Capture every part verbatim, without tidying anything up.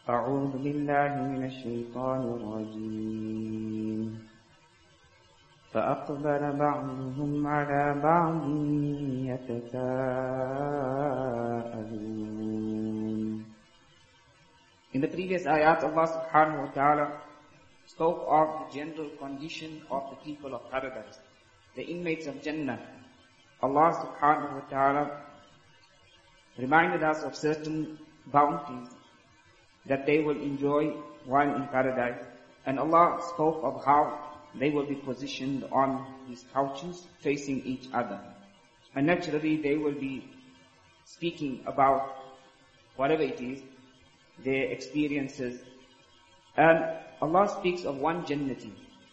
أعوذ بالله من الشيطان الرجيم فأقبل بعضهم على بعض يتساءلون. In the previous ayat, Allah subhanahu wa ta'ala spoke of the general condition of the people of paradise, the inmates of Jannah. Allah subhanahu wa ta'ala reminded us of certain bounties that they will enjoy while in paradise. And Allah spoke of how they will be positioned on these couches facing each other. And naturally they will be speaking about whatever it is, their experiences. And Allah speaks of one Jannati,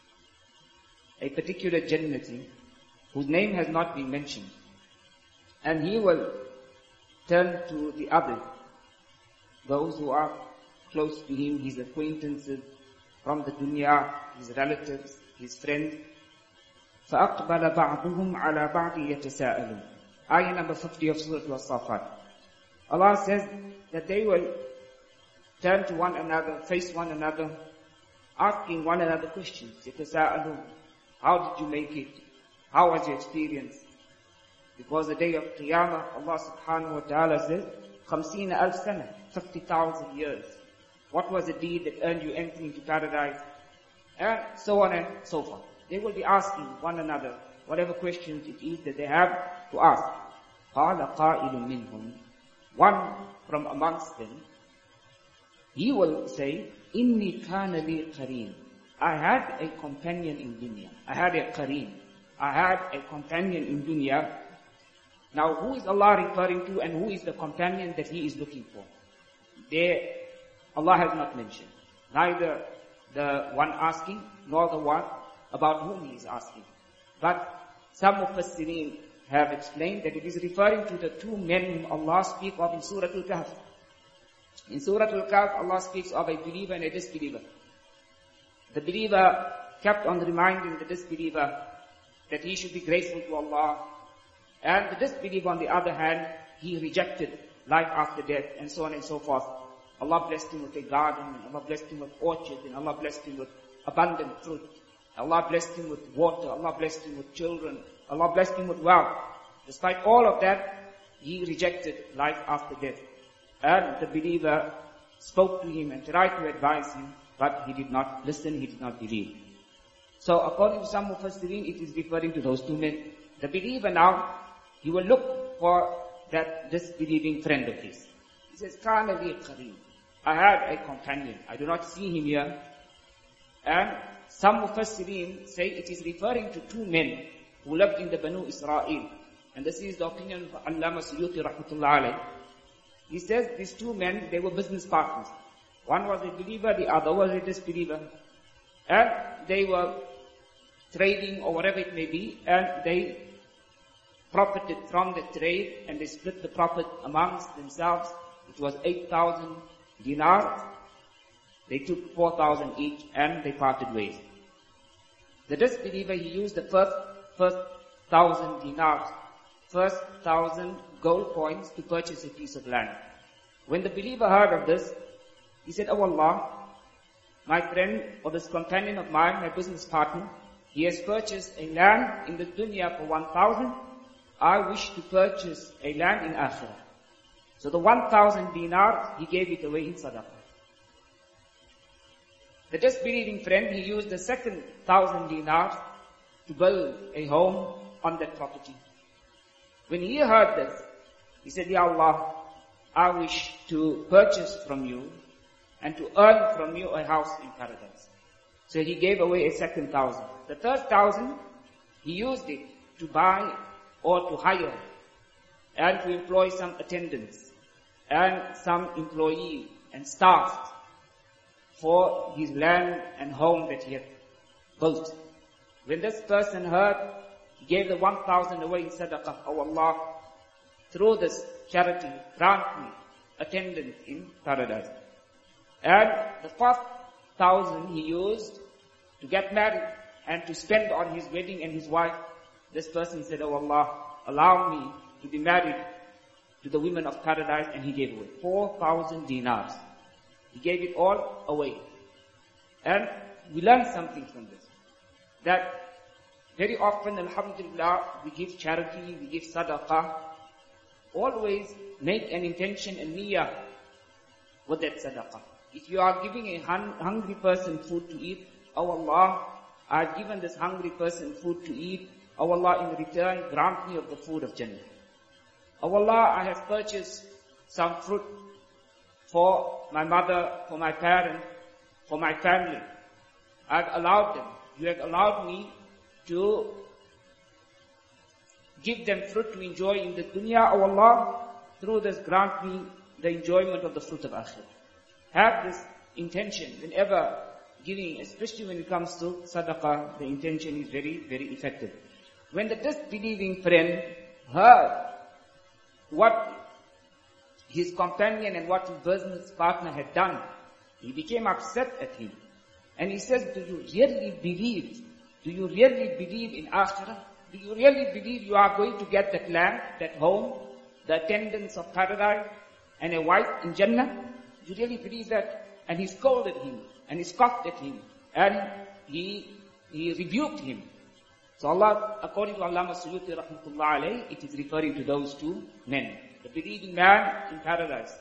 a particular Jannati, whose name has not been mentioned. And he will turn to the others, those who are close to him, his acquaintances from the dunya, his relatives, his friends. فَأَقْبَلَ بَعْضُهُمْ عَلَى بَعْضِ يَتَسَاءَلُونَ. Ayah number fifty of Surah Al-Safat. Allah says that they will turn to one another, face one another, asking one another questions. يَتَسَاءَلُونَ. How did you make it? How was your experience? Because the day of Qiyamah, Allah subhanahu wa ta'ala says, خَمْسِينَ أَلْفَ سَنَةً, fifty thousand years. What was the deed that earned you entry into paradise? And so on and so forth. They will be asking one another whatever questions it is that they have to ask. قَالَ قَائِلٌ مِّنْهُمْ. One from amongst them, he will say, إِنِّي كَانَ لِي قَرِينٌ. I had a companion in dunya. I had a qareen. I had a companion in dunya. Now who is Allah referring to and who is the companion that he is looking for? There, Allah has not mentioned. Neither the one asking, nor the one about whom he is asking. But some Mufassirin have explained that it is referring to the two men whom Allah speaks of in Surah Al-Kahf. In Surah Al-Kahf, Allah speaks of a believer and a disbeliever. The believer kept on reminding the disbeliever that he should be grateful to Allah. And the disbeliever, on the other hand, he rejected life after death and so on and so forth. Allah blessed him with a garden, and Allah blessed him with orchards, and Allah blessed him with abundant fruit. Allah blessed him with water, Allah blessed him with children, Allah blessed him with wealth. Despite all of that, he rejected life after death. And the believer spoke to him and tried to advise him, but he did not listen, he did not believe. So according to some Mufassirin, it is referring to those two men. The believer now, he will look for that disbelieving friend of his. He says, كَانَ لِي قَرِينٌ. I had a companion. I do not see him here. And some Mufassirin say it is referring to two men who lived in the Banu Israel. And this is the opinion of Allama Suyuti rahmatullah alayh. He says these two men, they were business partners. One was a believer, the other was a disbeliever. And they were trading or whatever it may be, and they profited from the trade, and they split the profit amongst themselves. It was eight thousand dinars. They took four thousand each, and they parted ways. The disbeliever, he used the first, first thousand dinars, first thousand gold coins to purchase a piece of land. When the believer heard of this, he said, "Oh Allah, my friend or this companion of mine, my business partner, he has purchased a land in the dunya for one thousand. I wish to purchase a land in Akhirah." So the one thousand dinars, he gave it away in sadaqah. The disbelieving friend, he used the second thousand dinars to build a home on that property. When he heard this, he said, "Ya Allah, I wish to purchase from you and to earn from you a house in paradise." So he gave away a second thousand. The third thousand, he used it to buy or to hire and to employ some attendants and some employees and staff for his land and home that he had built. When this person heard, he gave the one thousand away in sadaqah. "Oh Allah, through this charity, grant me attendance in paradise." And the fourth thousand he used to get married and to spend on his wedding and his wife. This person said, "Oh Allah, allow me to be married to the women of paradise," and he gave away four thousand dinars. He gave it all away. And we learn something from this. That very often, alhamdulillah, we give charity, we give sadaqah. Always make an intention, a niyyah with that sadaqah. If you are giving a hun- hungry person food to eat, oh Allah, I've given this hungry person food to eat. Oh Allah, in return, grant me of the food of Jannah. Oh Allah, I have purchased some fruit for my mother, for my parent, for my family. I've allowed them. You have allowed me to give them fruit to enjoy in the dunya. Oh Allah, through this grant me the enjoyment of the fruit of akhirah. Have this intention whenever giving, especially when it comes to sadaqah, the intention is very, very effective. When the disbelieving friend heard what his companion and what his business partner had done, he became upset at him. And he says, do you really believe? Do you really believe in akhirah? Do you really believe you are going to get that land, that home, the attendance of paradise, and a wife in Jannah? Do you really believe that? And he scolded him, and he scoffed at him, and he he rebuked him. So Allah, according to Allama Suyuti rahmatullah alayhi, it is referring to those two men, the believing man in paradise.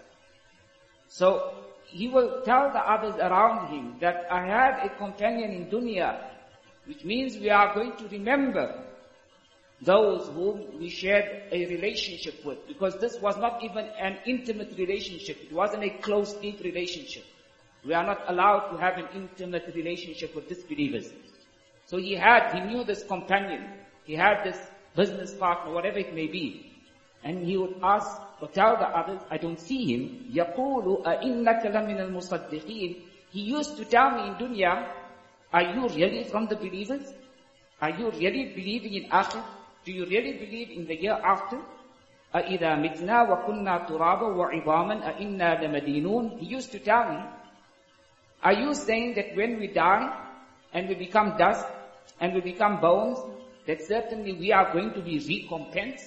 So he will tell the others around him that I had a companion in dunya, which means we are going to remember those whom we shared a relationship with, because this was not even an intimate relationship. It wasn't a close, deep relationship. We are not allowed to have an intimate relationship with disbelievers. So he had, he knew this companion, he had this business partner, whatever it may be. And he would ask or tell the others, I don't see him. يَقُولُ أَإِنَّكَ لَمِنَ الْمُصَدِّقِينَ. He used to tell me in dunya, are you really from the believers? Are you really believing in akhir? Do you really believe in the year after? أَإِذَا مِتْنَا وَكُنَّا تُرَابًا وَعِظَامًا أَإِنَّا لَمَدِينُونَ. He used to tell me, are you saying that when we die and we become dust and we become bones, that certainly we are going to be recompensed?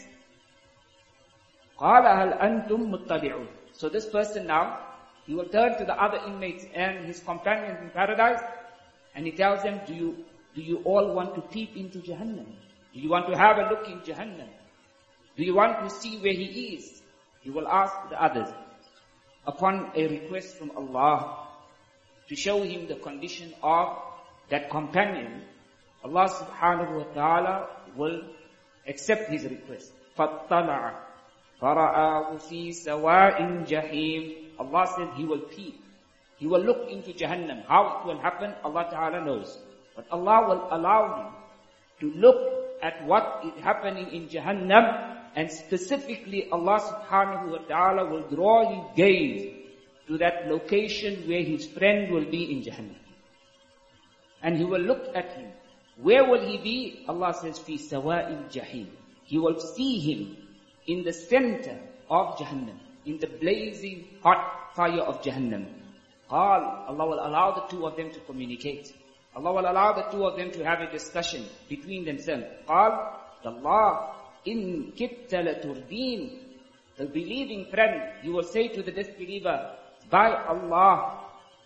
قَالَ هَلْ أَنْتُمْ مُطَّلِعُونَ. So this person now, he will turn to the other inmates and his companions in paradise, and he tells them, do you, do you all want to peep into Jahannam? Do you want to have a look in Jahannam? Do you want to see where he is? He will ask the others. Upon a request from Allah to show him the condition of that companion, Allah subhanahu wa ta'ala will accept his request. فَاطَّلَعَ فَرَآهُ فِي سَوَاءٍ جَحِيمٍ. Allah said he will peep. He will look into Jahannam. How it will happen, Allah ta'ala knows. But Allah will allow him to look at what is happening in Jahannam, and specifically Allah subhanahu wa ta'ala will draw his gaze to that location where his friend will be in Jahannam. And he will look at him. Where will he be? Allah says, fi sawa'il jahim. He will see him in the center of Jahannam, in the blazing hot fire of Jahannam. Qal, Allah will allow the two of them to communicate. Allah will allow the two of them to have a discussion between themselves. Qal, Allah, in kitta laturdin. The believing friend, he will say to the disbeliever, by Allah,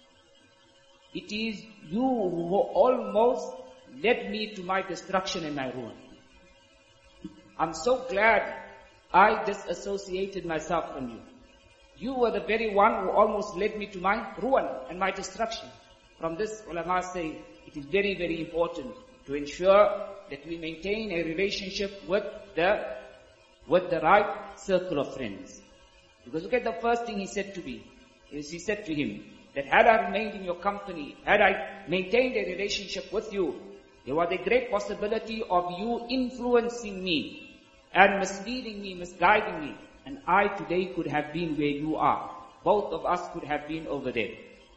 it is you who almost led me to my destruction and my ruin. I'm so glad I disassociated myself from you. You were the very one who almost led me to my ruin and my destruction. From this, ulama say, it is very, very important to ensure that we maintain a relationship with the, with the right circle of friends. Because look at the first thing he said to me, is he said to him, that had I remained in your company, had I maintained a relationship with you, there was a great possibility of you influencing me and misleading me, misguiding me. And I today could have been where you are. Both of us could have been over there.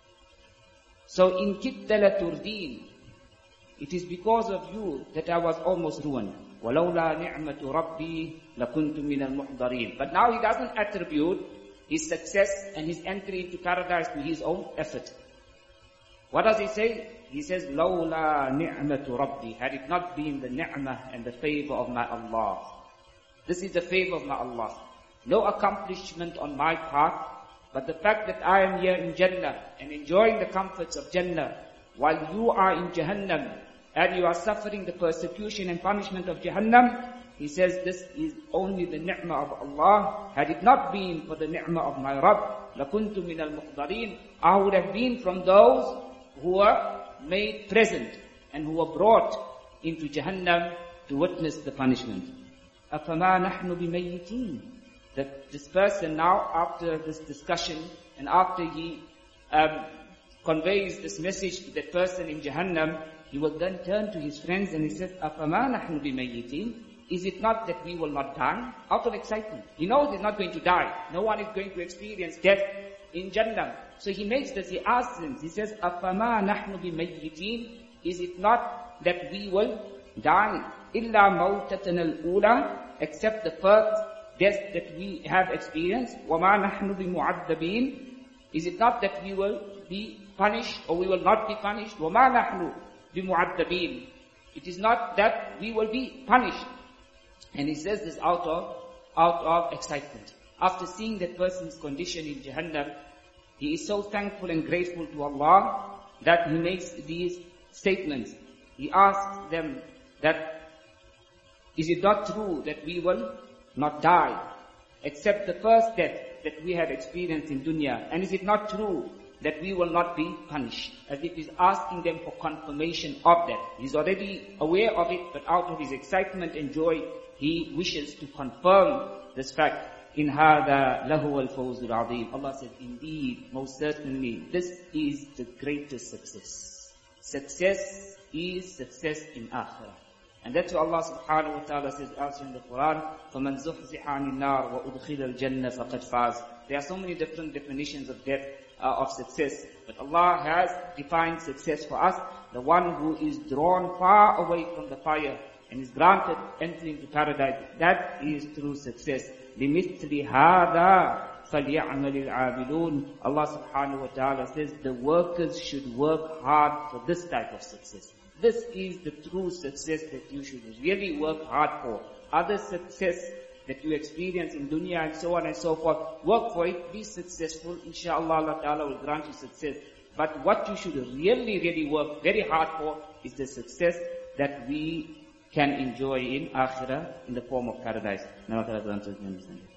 So in kitta laturdin, it is because of you that I was almost ruined. وَلَوْلَا نِعْمَةُ رَبِّي لَكُنْتُ مِنَ الْمُحْضَرِينَ. But now he doesn't attribute his success and his entry into paradise to his own effort. What does he say? He says, لَوْلَا نِعْمَةُ رَبِّي. Had it not been the ni'mah and the favor of my Allah. This is the favor of my Allah. No accomplishment on my part But the fact that I am here in Jannah and enjoying the comforts of Jannah, while you are in Jahannam and you are suffering the persecution and punishment of Jahannam, he says this is only the ni'mah of Allah. Had it not been for the ni'mah of my Rabb, لَكُنْتُ مِنَ الْمُقْدَرِينَ, I would have been from those who were made present and who were brought into Jahannam to witness the punishment. أَفَمَا نَحْنُ بِمَيِّتِينَ. That this person now, after this discussion and after he um, conveys this message to that person in Jahannam, he will then turn to his friends and he says, أَفَمَا نَحْنُ بِمَيِّتِينَ. Is it not that we will not die? Out of excitement. He knows he's not going to die. No one is going to experience death in Jannah. So he makes this, he asks him, he says, أَفَمَا نَحْنُ بِمَيِّتِينَ. Is it not that we will die? إِلَّا مَوْتَتَنَا الْأُولَى. Except the first death that we have experienced. وَمَا نَحْنُ بِمُعَذَّبِينَ. Is it not that we will be punished or we will not be punished? وَمَا نَحْنُ بِمُعَذَّبِينَ. It is not that we will be punished. And he says this out of, out of excitement. After seeing that person's condition in Jahannam, he is so thankful and grateful to Allah that he makes these statements. He asks them that, is it not true that we will not die, except the first death that we have experienced in dunya? And is it not true that we will not be punished? As if he's asking them for confirmation of that. He's already aware of it, but out of his excitement and joy, he wishes to confirm this fact. In hada lahu al-fawzul azim. Allah says, indeed, most certainly, this is the greatest success. Success is success in akhirah. And that's what Allah subhanahu wa ta'ala says also in the Quran, فَمَنْ زُحْزِحَ عَنِ النَّارِ وَأُدْخِلَ الْجَنَّةَ فَقَدْ فَازَ. There are so many different definitions of death, uh, of success. But Allah has defined success for us, the one who is drawn far away from the fire and is granted entry into paradise. That is true success. لِمِثْلِ هَذَا فَلْيَعْمَلِ الْعَامِلُونَ. Allah subhanahu wa ta'ala says the workers should work hard for this type of success. This is the true success that you should really work hard for. Other success that you experience in dunya and so on and so forth, work for it, be successful. Inshallah, Allah ta'ala will grant you success. But what you should really, really work very hard for is the success that we can enjoy in akhirah in the form of paradise. May Allah grant us the understanding.